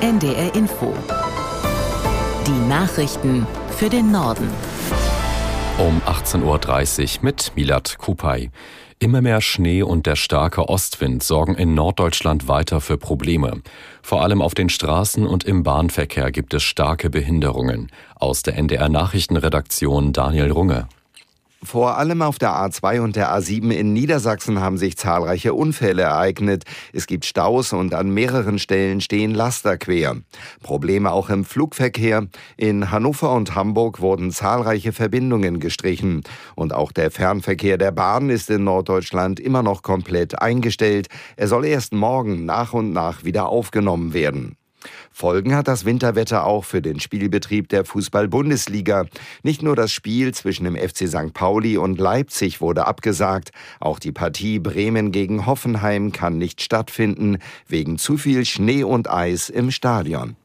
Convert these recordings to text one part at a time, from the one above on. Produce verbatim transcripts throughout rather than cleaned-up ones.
N D R Info. Die Nachrichten für den Norden. Um achtzehn Uhr dreißig mit Milad Kupay. Immer mehr Schnee und der starke Ostwind sorgen in Norddeutschland weiter für Probleme. Vor allem auf den Straßen und im Bahnverkehr gibt es starke Behinderungen. Aus der N D R Nachrichtenredaktion Daniel Runge. Vor allem auf der A zwei und der A sieben in Niedersachsen haben sich zahlreiche Unfälle ereignet. Es gibt Staus und an mehreren Stellen stehen Laster quer. Probleme auch im Flugverkehr. In Hannover und Hamburg wurden zahlreiche Verbindungen gestrichen. Und auch der Fernverkehr der Bahn ist in Norddeutschland immer noch komplett eingestellt. Er soll erst morgen nach und nach wieder aufgenommen werden. Folgen hat das Winterwetter auch für den Spielbetrieb der Fußball-Bundesliga. Nicht nur das Spiel zwischen dem F C Sankt Pauli und Leipzig wurde abgesagt. Auch die Partie Bremen gegen Hoffenheim kann nicht stattfinden, wegen zu viel Schnee und Eis im Stadion.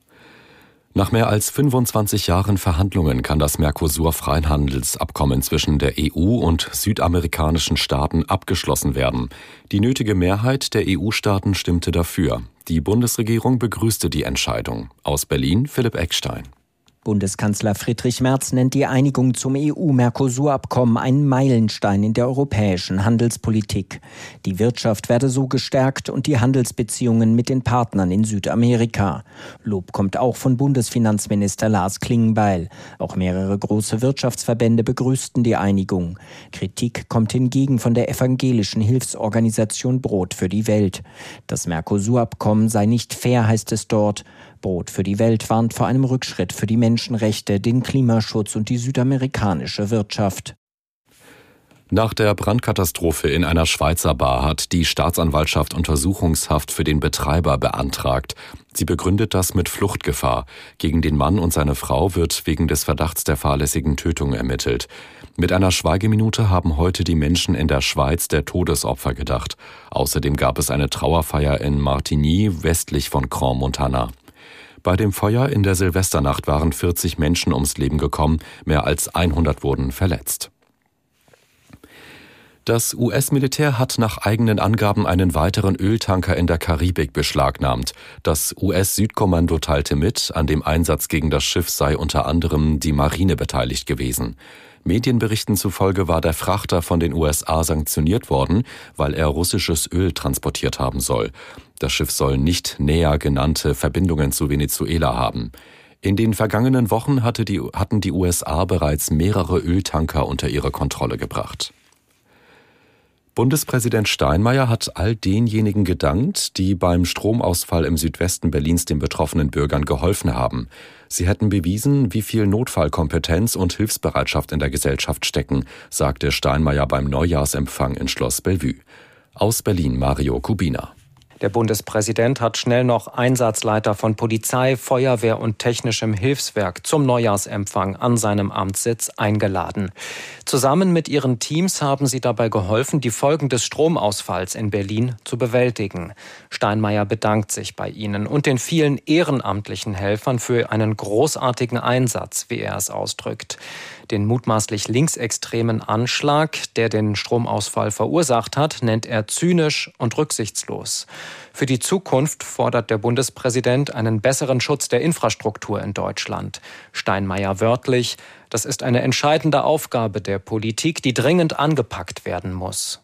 Nach mehr als fünfundzwanzig Jahren Verhandlungen kann das Mercosur-Freihandelsabkommen zwischen der E U und südamerikanischen Staaten abgeschlossen werden. Die nötige Mehrheit der E U-Staaten stimmte dafür. Die Bundesregierung begrüßte die Entscheidung. Aus Berlin Philipp Eckstein. Bundeskanzler Friedrich Merz nennt die Einigung zum E U-Mercosur-Abkommen einen Meilenstein in der europäischen Handelspolitik. Die Wirtschaft werde so gestärkt und die Handelsbeziehungen mit den Partnern in Südamerika. Lob kommt auch von Bundesfinanzminister Lars Klingbeil. Auch mehrere große Wirtschaftsverbände begrüßten die Einigung. Kritik kommt hingegen von der evangelischen Hilfsorganisation Brot für die Welt. Das Mercosur-Abkommen sei nicht fair, heißt es dort. Brot für die Welt warnt vor einem Rückschritt für die Menschenrechte, den Klimaschutz und die südamerikanische Wirtschaft. Nach der Brandkatastrophe in einer Schweizer Bar hat die Staatsanwaltschaft Untersuchungshaft für den Betreiber beantragt. Sie begründet das mit Fluchtgefahr. Gegen den Mann und seine Frau wird wegen des Verdachts der fahrlässigen Tötung ermittelt. Mit einer Schweigeminute haben heute die Menschen in der Schweiz der Todesopfer gedacht. Außerdem gab es eine Trauerfeier in Martigny, westlich von Crans-Montana. Bei dem Feuer in der Silvesternacht waren vierzig Menschen ums Leben gekommen, mehr als hundert wurden verletzt. Das U S-Militär hat nach eigenen Angaben einen weiteren Öltanker in der Karibik beschlagnahmt. Das U S-Südkommando teilte mit, an dem Einsatz gegen das Schiff sei unter anderem die Marine beteiligt gewesen. Medienberichten zufolge war der Frachter von den U S A sanktioniert worden, weil er russisches Öl transportiert haben soll. Das Schiff soll nicht näher genannte Verbindungen zu Venezuela haben. In den vergangenen Wochen hatte die, hatten die U S A bereits mehrere Öltanker unter ihre Kontrolle gebracht. Bundespräsident Steinmeier hat all denjenigen gedankt, die beim Stromausfall im Südwesten Berlins den betroffenen Bürgern geholfen haben. Sie hätten bewiesen, wie viel Notfallkompetenz und Hilfsbereitschaft in der Gesellschaft stecken, sagte Steinmeier beim Neujahrsempfang in Schloss Bellevue. Aus Berlin Mario Kubina. Der Bundespräsident hat schnell noch Einsatzleiter von Polizei, Feuerwehr und technischem Hilfswerk zum Neujahrsempfang an seinem Amtssitz eingeladen. Zusammen mit ihren Teams haben sie dabei geholfen, die Folgen des Stromausfalls in Berlin zu bewältigen. Steinmeier bedankt sich bei ihnen und den vielen ehrenamtlichen Helfern für einen großartigen Einsatz, wie er es ausdrückt. Den mutmaßlich linksextremen Anschlag, der den Stromausfall verursacht hat, nennt er zynisch und rücksichtslos. Für die Zukunft fordert der Bundespräsident einen besseren Schutz der Infrastruktur in Deutschland. Steinmeier wörtlich: Das ist eine entscheidende Aufgabe der Politik, die dringend angepackt werden muss.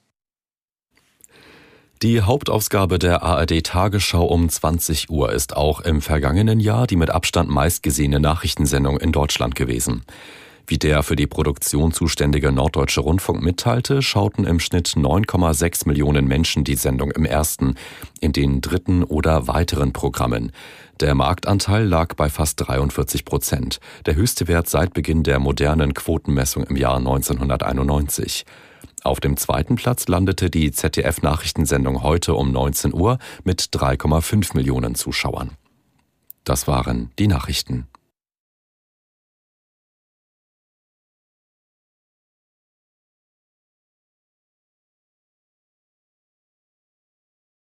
Die Hauptausgabe der A R D-Tagesschau um zwanzig Uhr ist auch im vergangenen Jahr die mit Abstand meistgesehene Nachrichtensendung in Deutschland gewesen. Wie der für die Produktion zuständige Norddeutsche Rundfunk mitteilte, schauten im Schnitt neun Komma sechs Millionen Menschen die Sendung im ersten, in den dritten oder weiteren Programmen. Der Marktanteil lag bei fast dreiundvierzig Prozent, der höchste Wert seit Beginn der modernen Quotenmessung im Jahr neunzehnhunderteinundneunzig. Auf dem zweiten Platz landete die Z D F-Nachrichtensendung heute um neunzehn Uhr mit drei Komma fünf Millionen Zuschauern. Das waren die Nachrichten.